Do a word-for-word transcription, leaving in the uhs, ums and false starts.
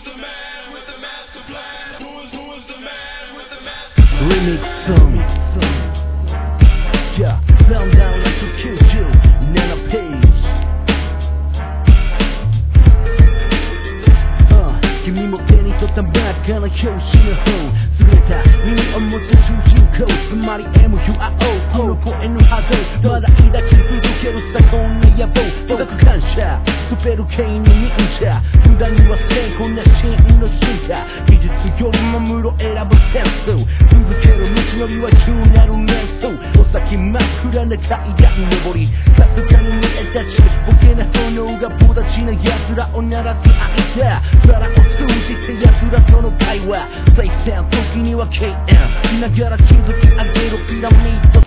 the man with the master plan? Who is, who is the man with the master plan? Remix song. Yeah, down down like to kill you. Nana Page. Uh, 君も手に取った真っ赤な表紙の本。優れた耳を持つ主人公。つまり エムユーアーオー。この声の波動。まだ抱き続けるさこんな野望。深く感謝。スペル系の忍者。無駄にはせんこんな真の進化。技術よりも室選ぶセンス。続ける道のりは急なる年数。お先真っ暗な階段登り。かすかに見えたち。ボケな炎がぼだちな奴らを鳴らす間。皿を通じて奴らとの会話。最先時には ケーエム しながら築き上げるピラミッド。